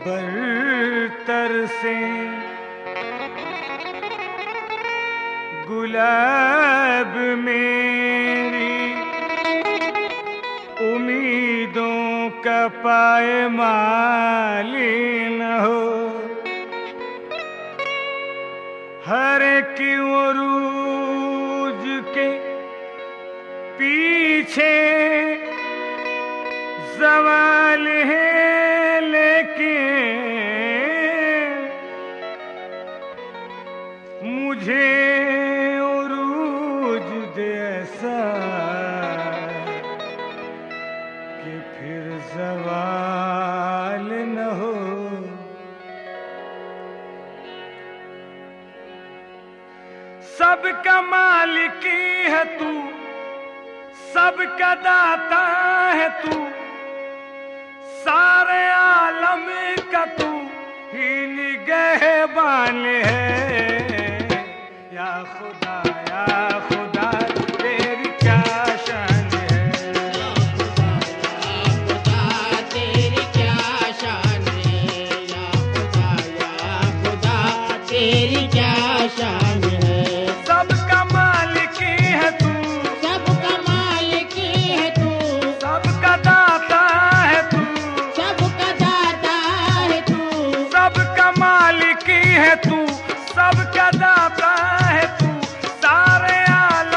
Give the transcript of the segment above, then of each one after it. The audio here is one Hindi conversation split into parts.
बरतर से गुलाब मेरी उम्मीदों का पायमाली न हो। हर एक उरूज के पीछे ज़वाल है, लेकिन मुझे उरूज दे ऐसा कि फिर ज़वाल न हो। सबका मालिक है तू, सबका दाता है तू, सारे आलम का तू ही निगहबान है। या खुदा तेरी क्या शान है। या खुदा तेरी क्या शान है। या खुदा तेरी क्या शान है। सबका मालिक है तू, सबका मालिक है तू, सबका दाता है तू, सबका दाता है तू, सबका मालिक है तू, सबका दाता है तू, सारे आलम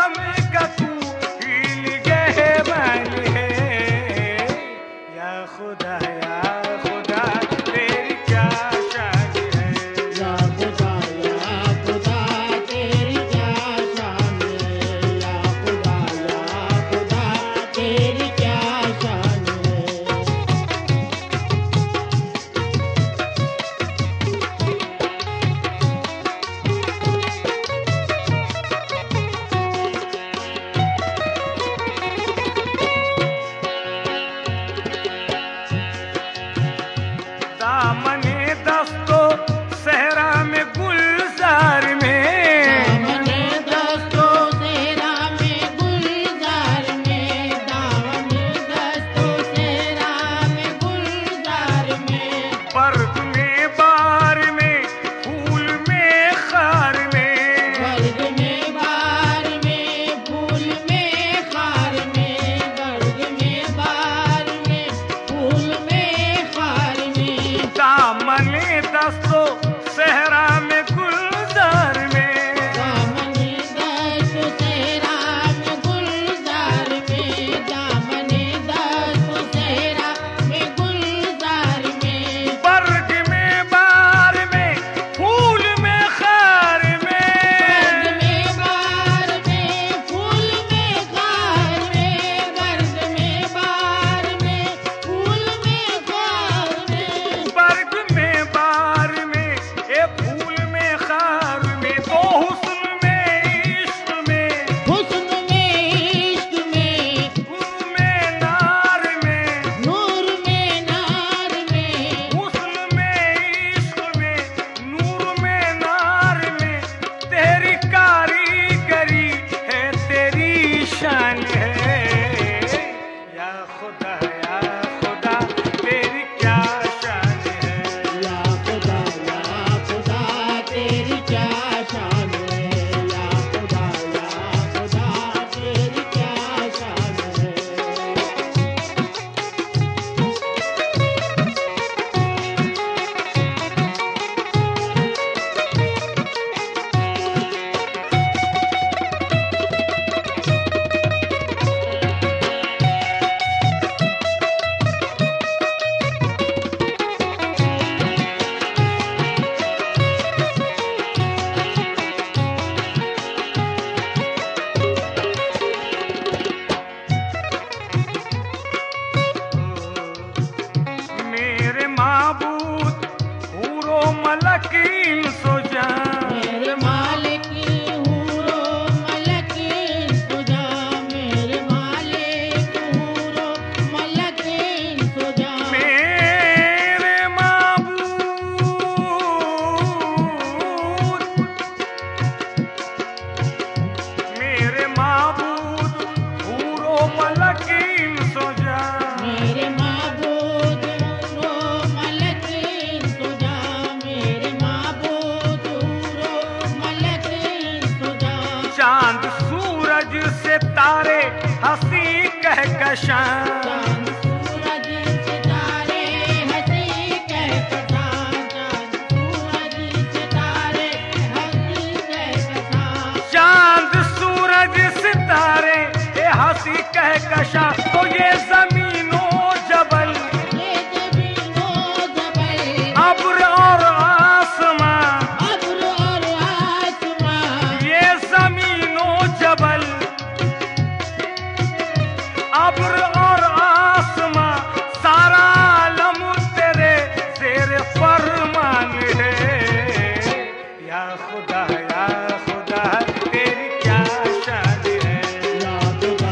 सितारे हंसी कहकशां, चांद सूरज सितारे हंसी कहकशां, चांद सूरज सितारे हंसी कहकशां, चांद सूरज सितारे ये हंसी कहकशां। तो ये जमीनो जबल, ये जमीनो जबल, अब्र और आसमां, अब्र और आसमां, ये जमीनो जबल, अब्र और आसमां, सारा आलम तेरे जेर फरमान है। या खुदा तेरी क्या शान है। या खुदा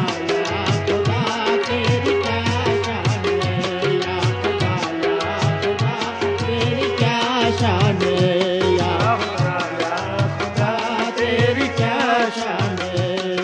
तेरी क्या शान है, या खुदा तेरी क्या शान है, या खुदा तेरी क्या शान है।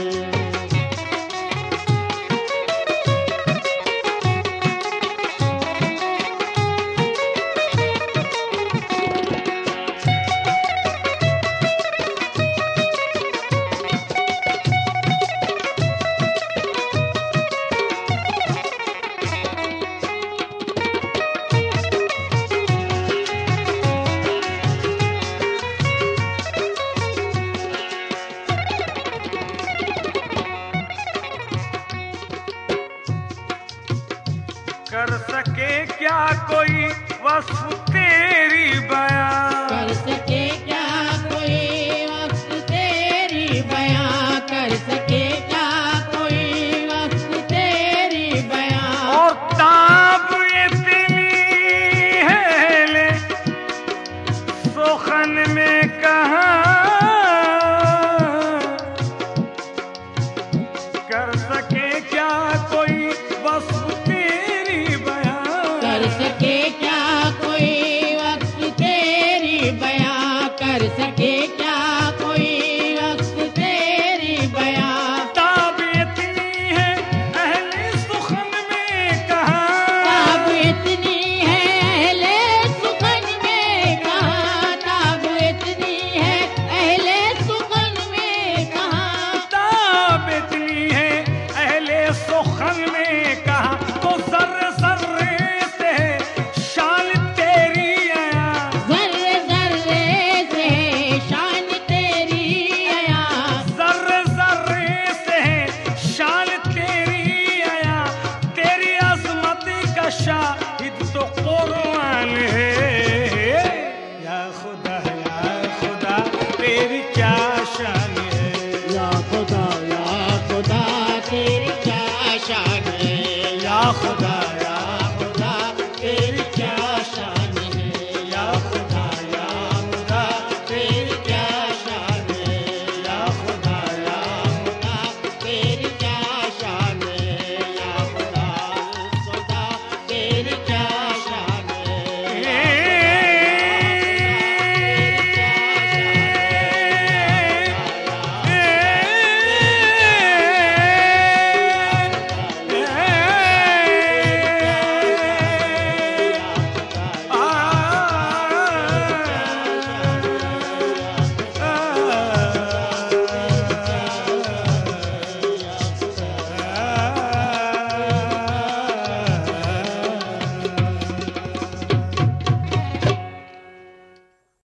कर सके क्या कोई वस्फ तेरी बयां, कर सके क्या कोई वक्त तेरी बयां, कर सके क्या कोई वक्त तेरी बयां, और ताब इतनी है ले सोखन में कहाँ। कर सके क्या कोई वस्फ तेरी बयां, कर सके क्या कोई वक्त तेरी बयां, कर सके क्या कोई वक्त तेरी बयां, ताब इतनी है अहले सुखन में कहाँ। ताब इतनी है अहले सुखन में कहाँ, ताब इतनी है अहले सुखन में कहाँ, ताब इतनी है अहले सुखन में कहा। तो जर्रे जर्रे से शान तेरी आया, जर्रे जर्रे से शान तेरी आया, जर्रे जर्रे से शान तेरी आया। तेरी अजमत का शाहिद तो कुरान है। या खुदा तेरी क्या शान है। या खुदा तेरी क्या शान है, या खुदा